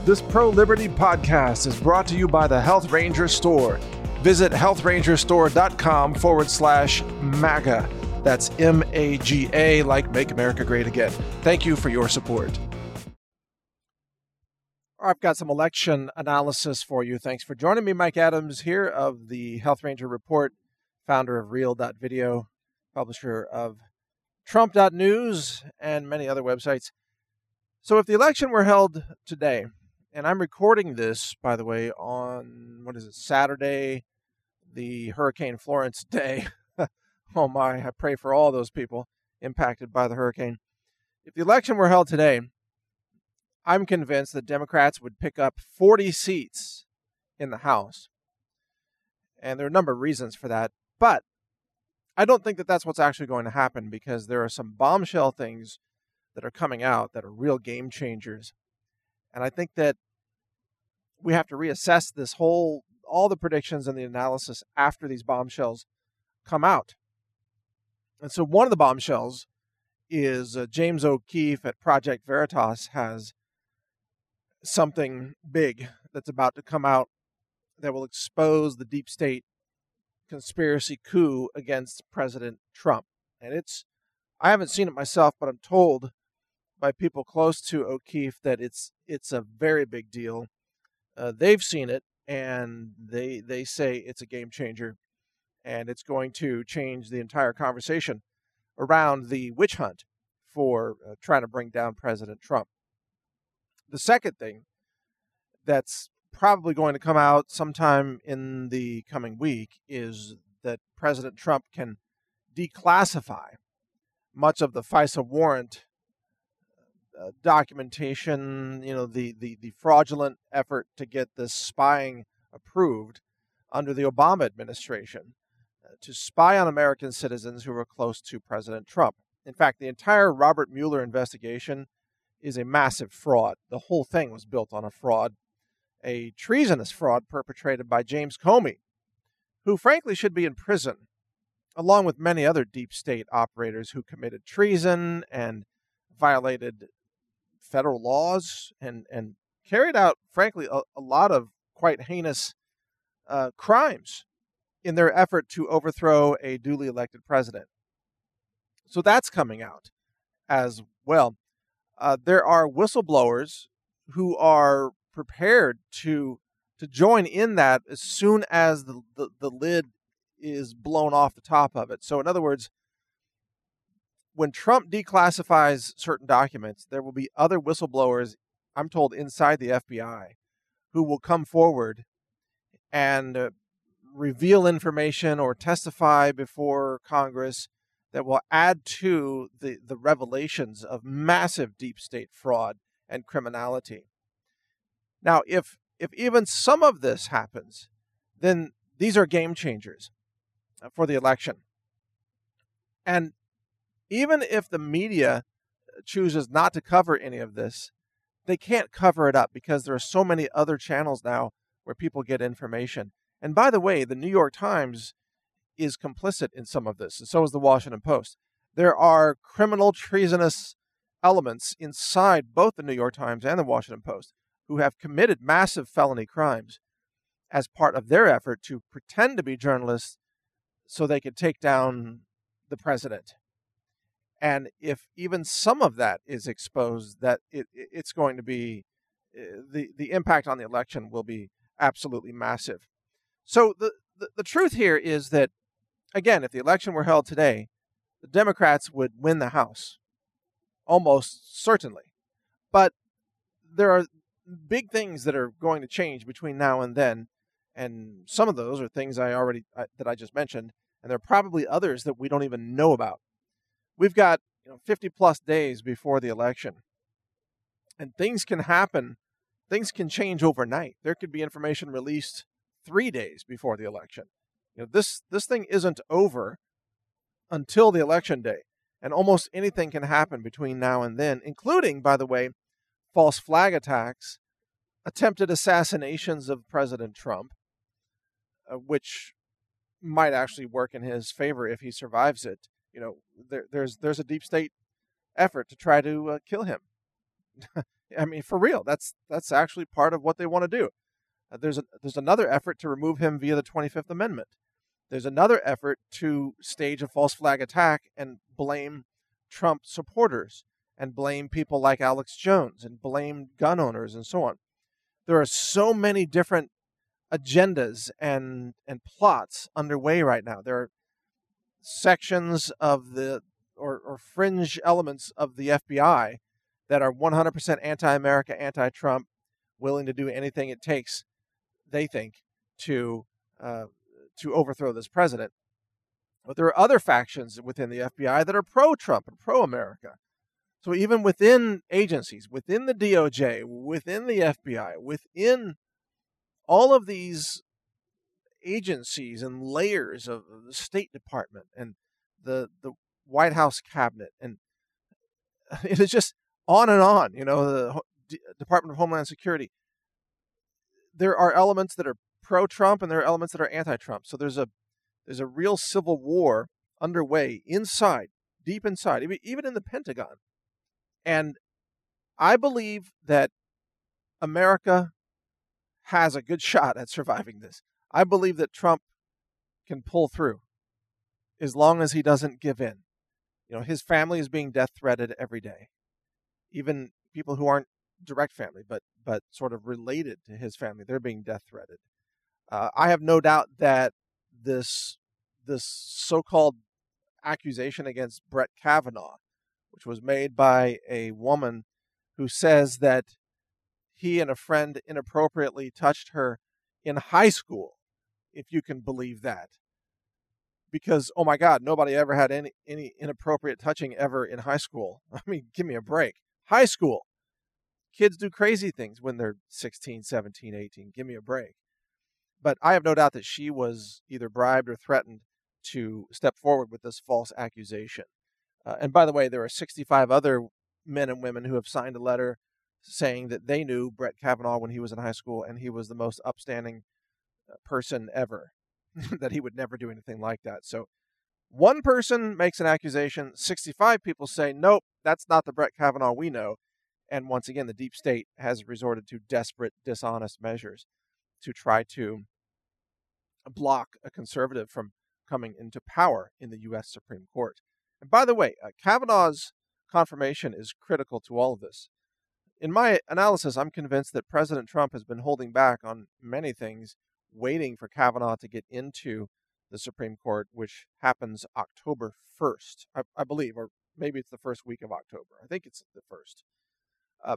This pro-liberty podcast is brought to you by the Health Ranger Store. Visit healthrangerstore.com/MAGA. That's MAGA, like Make America Great Again. Thank you for your support. I've got some election analysis for you. Thanks for joining me. Mike Adams here of the Health Ranger Report, founder of Real.video, publisher of Trump.news, and many other websites. So if the election were held today, and I'm recording this, by the way, on, Saturday, the Hurricane Florence day. Oh my, I pray for all those people impacted by the hurricane. If the election were held today, I'm convinced that Democrats would pick up 40 seats in the House. And there are a number of reasons for that. But I don't think that that's what's actually going to happen, because there are some bombshell things that are coming out that are real game changers. And I think that we have to reassess all the predictions and the analysis after these bombshells come out. And so one of the bombshells is James O'Keefe at Project Veritas has something big that's about to come out that will expose the deep state conspiracy coup against President Trump. And I haven't seen it myself, but I'm told by people close to O'Keefe that it's a very big deal. They've seen it, and they say it's a game changer, and it's going to change the entire conversation around the witch hunt for trying to bring down President Trump. The second thing that's probably going to come out sometime in the coming week is that President Trump can declassify much of the FISA warrant documentation, the fraudulent effort to get this spying approved under the Obama administration to spy on American citizens who were close to President Trump. In fact, the entire Robert Mueller investigation is a massive fraud. The whole thing was built on a fraud, a treasonous fraud perpetrated by James Comey, who frankly should be in prison, along with many other deep state operators who committed treason and violated federal laws and carried out, frankly, a lot of quite heinous crimes in their effort to overthrow a duly elected president. So that's coming out as well. There are whistleblowers who are prepared to join in that as soon as the lid is blown off the top of it. So in other words, when Trump declassifies certain documents, there will be other whistleblowers, I'm told, inside the FBI who will come forward and reveal information or testify before Congress that will add to the revelations of massive deep state fraud and criminality. Now, if even some of this happens, then these are game changers for the election. And even if the media chooses not to cover any of this, they can't cover it up because there are so many other channels now where people get information. And by the way, the New York Times is complicit in some of this, and so is the Washington Post. There are criminal, treasonous elements inside both the New York Times and the Washington Post who have committed massive felony crimes as part of their effort to pretend to be journalists so they could take down the president. And if even some of that is exposed, that it's going to be, the impact on the election will be absolutely massive. So the truth here is that, again, if the election were held today, the Democrats would win the House, almost certainly. But there are big things that are going to change between now and then, and some of those are things that I just mentioned, and there are probably others that we don't even know about. We've got 50 plus days before the election, and things can happen. Things can change overnight. There could be information released 3 days before the election. This thing isn't over until the election day, and almost anything can happen between now and then, including, by the way, false flag attacks, attempted assassinations of President Trump, which might actually work in his favor if he survives it. There's a deep state effort to try to kill him. I mean, for real, that's actually part of what they want to do. There's another effort to remove him via the 25th Amendment. There's another effort to stage a false flag attack and blame Trump supporters and blame people like Alex Jones and blame gun owners and so on. There are so many different agendas and plots underway right now. There are sections of the or fringe elements of the FBI that are 100% anti-America, anti-Trump, willing to do anything it takes, they think, to overthrow this president. But there are other factions within the FBI that are pro-Trump and pro-America. So even within agencies, within the DOJ, within the FBI, within all of these agencies and layers of the State Department and the White House cabinet, and it is just on and on, the Department of Homeland Security. There are elements that are pro-Trump and there are elements that are anti-Trump. So there's a real civil war underway inside, deep inside, even in the Pentagon. And I believe that America has a good shot at surviving this. I believe that Trump can pull through as long as he doesn't give in. His family is being death threatened every day. Even people who aren't direct family, but sort of related to his family, they're being death threatened. I have no doubt that this so-called accusation against Brett Kavanaugh, which was made by a woman who says that he and a friend inappropriately touched her in high school, if you can believe that. Because, oh my God, nobody ever had any inappropriate touching ever in high school. I mean, give me a break. High school. Kids do crazy things when they're 16, 17, 18. Give me a break. But I have no doubt that she was either bribed or threatened to step forward with this false accusation. And by the way, there are 65 other men and women who have signed a letter saying that they knew Brett Kavanaugh when he was in high school and he was the most upstanding person ever, that he would never do anything like that. So one person makes an accusation, 65 people say, nope, that's not the Brett Kavanaugh we know. And once again, the deep state has resorted to desperate, dishonest measures to try to block a conservative from coming into power in the U.S. Supreme Court. And by the way, Kavanaugh's confirmation is critical to all of this. In my analysis, I'm convinced that President Trump has been holding back on many things, waiting for Kavanaugh to get into the Supreme Court, which happens October 1st, I believe, or maybe it's the first week of October. I think it's the 1st.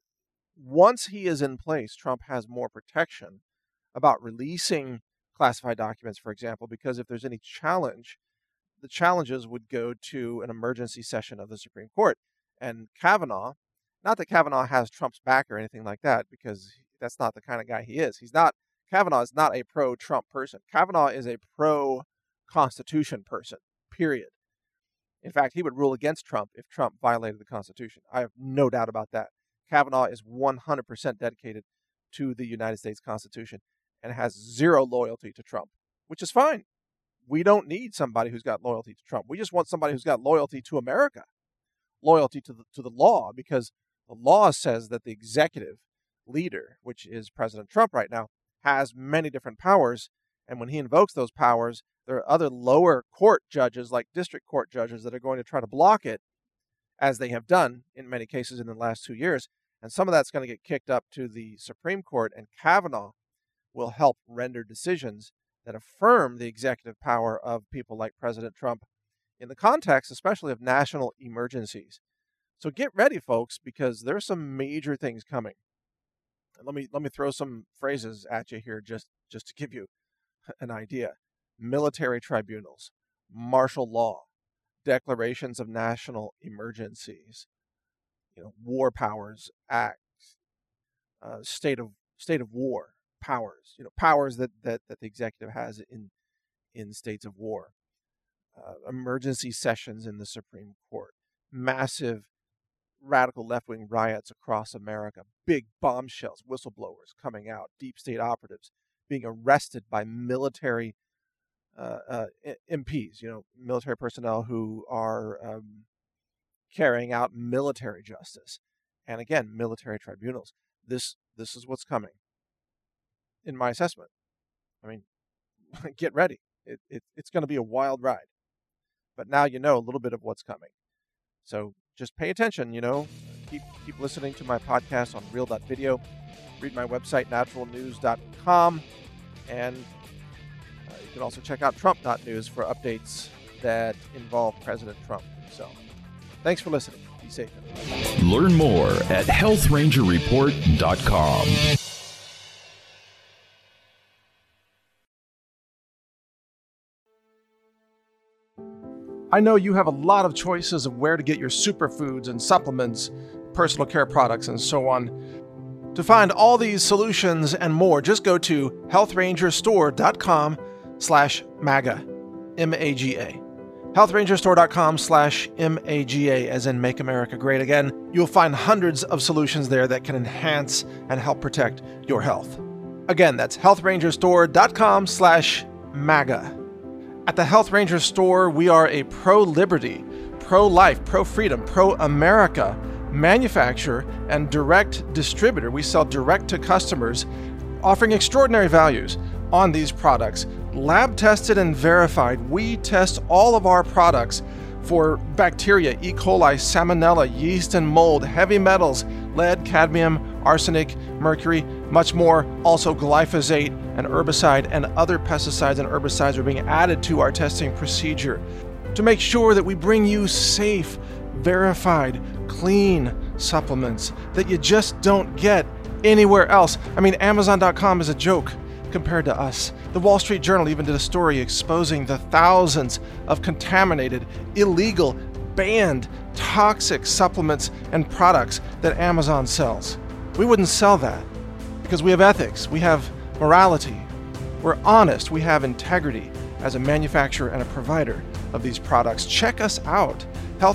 Once he is in place, Trump has more protection about releasing classified documents, for example, because if there's any challenge, the challenges would go to an emergency session of the Supreme Court. And Kavanaugh, not that Kavanaugh has Trump's back or anything like that, because that's not the kind of guy he is. Kavanaugh is not a pro-Trump person. Kavanaugh is a pro-Constitution person, period. In fact, he would rule against Trump if Trump violated the Constitution. I have no doubt about that. Kavanaugh is 100% dedicated to the United States Constitution and has zero loyalty to Trump, which is fine. We don't need somebody who's got loyalty to Trump. We just want somebody who's got loyalty to America, loyalty to the law, because the law says that the executive leader, which is President Trump right now, has many different powers. And when he invokes those powers, there are other lower court judges, like district court judges, that are going to try to block it, as they have done in many cases in the last 2 years. And some of that's going to get kicked up to the Supreme Court, and Kavanaugh will help render decisions that affirm the executive power of people like President Trump in the context, especially of national emergencies. So get ready, folks, because there's some major things coming. And let me throw some phrases at you here just to give you an idea. Military tribunals, martial law, declarations of national emergencies, war powers acts, state of war powers, powers that the executive has in states of war, emergency sessions in the Supreme Court, massive radical left-wing riots across America, big bombshells, whistleblowers coming out, deep state operatives being arrested by military MPs, military personnel who are carrying out military justice. and again, military tribunals. This is what's coming, in my assessment. I mean, get ready. It's going to be a wild ride. But now you know a little bit of what's coming. So just pay attention, keep listening to my podcast on Real.video. Read my website, naturalnews.com. And you can also check out Trump.news for updates that involve President Trump himself. Thanks for listening. Be safe. Learn more at healthrangerreport.com. I know you have a lot of choices of where to get your superfoods and supplements, personal care products, and so on. To find all these solutions and more, just go to healthrangerstore.com/MAGA, M-A-G-A. healthrangerstore.com/MAGA, as in Make America Great Again. You'll find hundreds of solutions there that can enhance and help protect your health. Again, that's healthrangerstore.com/MAGA. At the Health Ranger Store, we are a pro-liberty, pro-life, pro-freedom, pro-America manufacturer and direct distributor. We sell direct to customers, offering extraordinary values on these products. Lab tested and verified. We test all of our products for bacteria, E. coli, salmonella, yeast and mold, heavy metals, lead, cadmium, arsenic, mercury, much more. Also glyphosate, and herbicide and other pesticides and herbicides are being added to our testing procedure to make sure that we bring you safe, verified, clean supplements that you just don't get anywhere else. I mean, Amazon.com is a joke compared to us. The Wall Street Journal even did a story exposing the thousands of contaminated, illegal, banned, toxic supplements and products that Amazon sells. We wouldn't sell that because we have ethics, we have morality, we're honest, we have integrity as a manufacturer and a provider of these products. Check us out,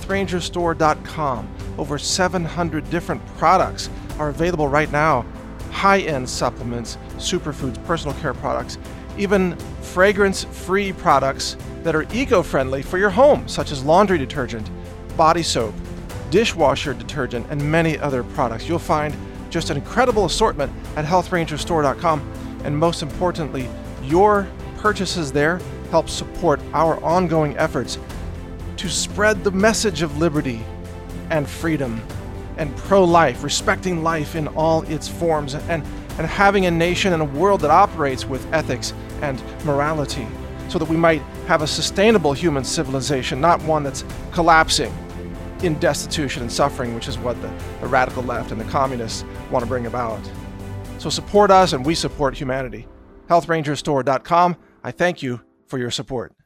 healthrangerstore.com. Over 700 different products are available right now. High-end supplements, superfoods, personal care products, even fragrance-free products that are eco-friendly for your home, such as laundry detergent, body soap, dishwasher detergent, and many other products. You'll find just an incredible assortment at healthrangerstore.com. And most importantly, your purchases there help support our ongoing efforts to spread the message of liberty and freedom and pro-life, respecting life in all its forms, and having a nation and a world that operates with ethics and morality, so that we might have a sustainable human civilization, not one that's collapsing in destitution and suffering, which is what the radical left and the communists want to bring about. So support us and we support humanity. healthrangerstore.com. I thank you for your support.